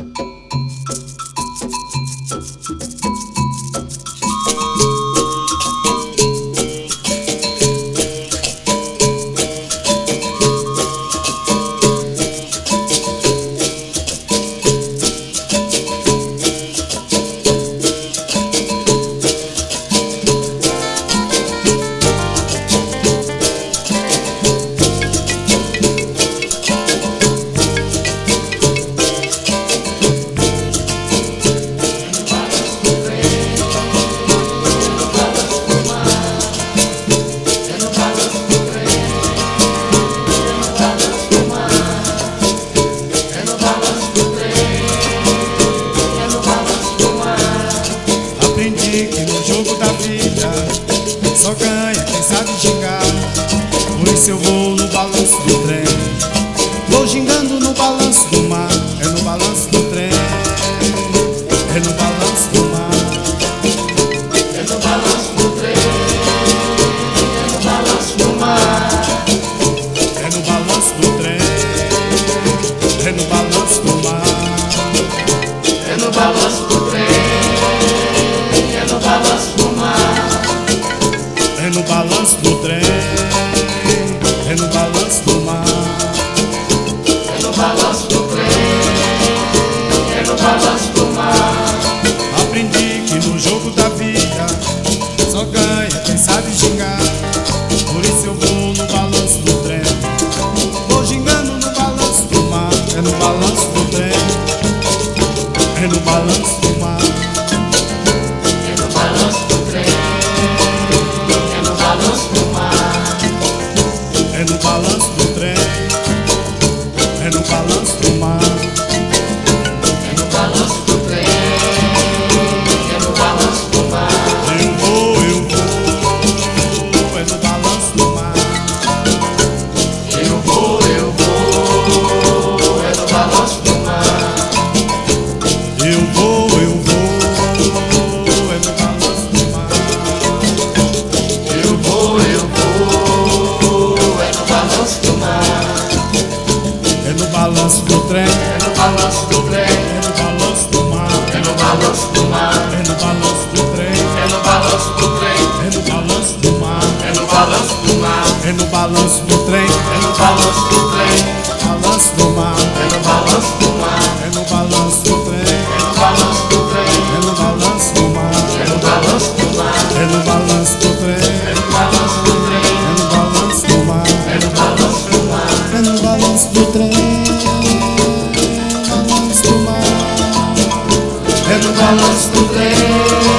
Aprendi que no jogo da vida só ganha quem sabe gingar. Por isso eu vou no balanço do trem, vou gingando no balanço do mar. É no balanço do trem, é no balanço do mar. É no balanço do trem, é no balanço do mar. É no balanço do trem, é no balanço do mar. É no balanço do trem, é no balanço do mar. É no balanço do trem, é no balanço do mar. É no balanço do trem, é no balanço do mar. Aprendi que no jogo da vida só ganha quem sabe gingar. Por isso eu vou no balanço do trem, vou gingando no balanço do mar. É no balanço do trem, é no balanço do mar. É no balanço do trem, é no balanço do mar. É no balanço do trem, é no balanço do mar. É no balanço do trem, é no balanço do mar. Eu vou, é no balanço do mar. Eu vou, é no balanço do mar. Eu vou, é no balanço do mar. Eu vou, é no balanço do mar. É no balanço do trem, É no balanço do trem, é no balanço do mar. é no balanço do mar. É no balanço do trem, É no balanço do trem, é no balanço do mar. é no balanço do mar. É no balanço do trem, É no balanço do trem, balanço do mar. é no balanço do mar. É no balanço do trem, É no balanço do trem, é no balanço do mar. é no balanço do mar. É no balanço do trem, É no balanço do trem, é no balanço do mar. é no balanço do mar. É no balanço do trem, balanço do mar. É no balanço do trem,